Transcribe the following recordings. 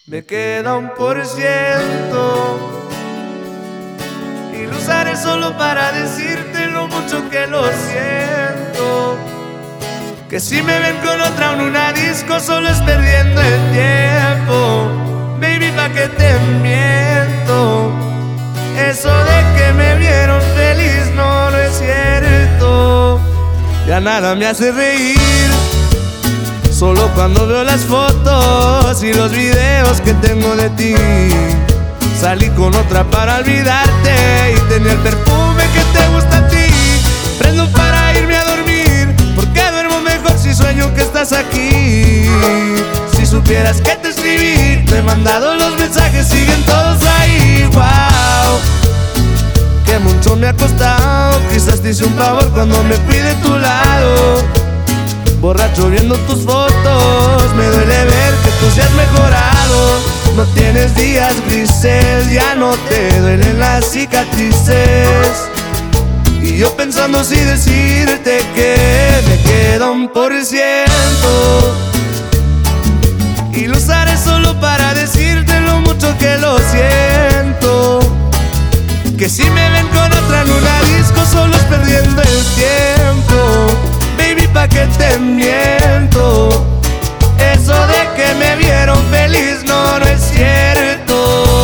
Me queda 1% y lo usaré solo para decirte lo mucho que lo siento. Que si me ven con otra en una disco solo es perdiendo el tiempo. Baby, pa' que te miento. Eso de que me vieron feliz no es cierto. Ya nada me hace reír, solo cuando veo las fotos y los videos que tengo de ti. Salí con otra para olvidarte y tenía el perfume que te gusta a ti. Prendo para irme a dormir, porque duermo mejor si sueño que estás aquí. Si supieras que te escribí, te he mandado los mensajes, siguen todos ahí. Wow, que mucho me ha costado, quizás te hice un favor cuando me fui de tu lado. Borracho viendo tus fotos, me duele ver que tú seas mejorado. No tienes días grises, ya no te duelen las cicatrices. Y yo pensando si decirte que me queda 1% y lo usaré solo para decirte lo mucho que lo siento. Que si me ven con otra en una disco solo es perdiendo el tiempo. Baby, pa' que te miento. Eso de que me vieron feliz no es cierto.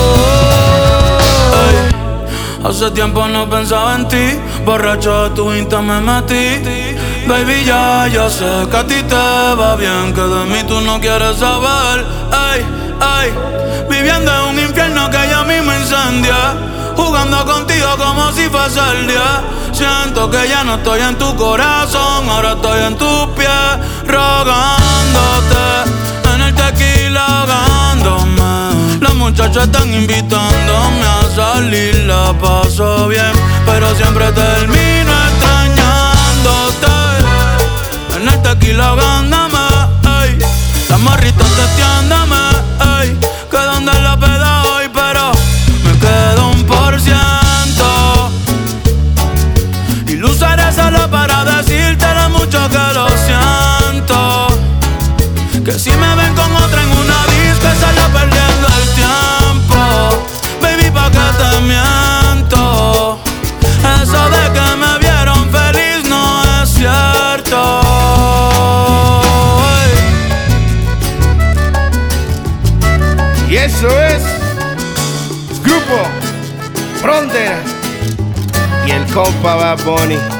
Ay, hace tiempo no pensaba en ti, borracho de tu Insta me metí. Baby, ya sé que a ti te va bien, que de mí tú no quieres saber. Ay, viviendo en un infierno que ya mismo incendia, jugando contigo como si fuese el día. Siento que ya no estoy en tu corazón, ahora estoy en tus pies, rogándote, en el tequila ahogándome. Las muchachas están invitándome a salir, la paso bien, pero siempre termino extrañándote, en el tequila ahogándome. Ey, las morritas testeándome, ey, que donde la peda hoy, pero me quedo 1%. Y lo usaré solo para decirte lo mucho que lo siento. Que si me ven con otra en una disco es solo perdiendo el tiempo. Baby, pa' que te miento. Eso de que me vieron feliz no es cierto. Y eso es Grupo Frontera y el compa Bad Bunny.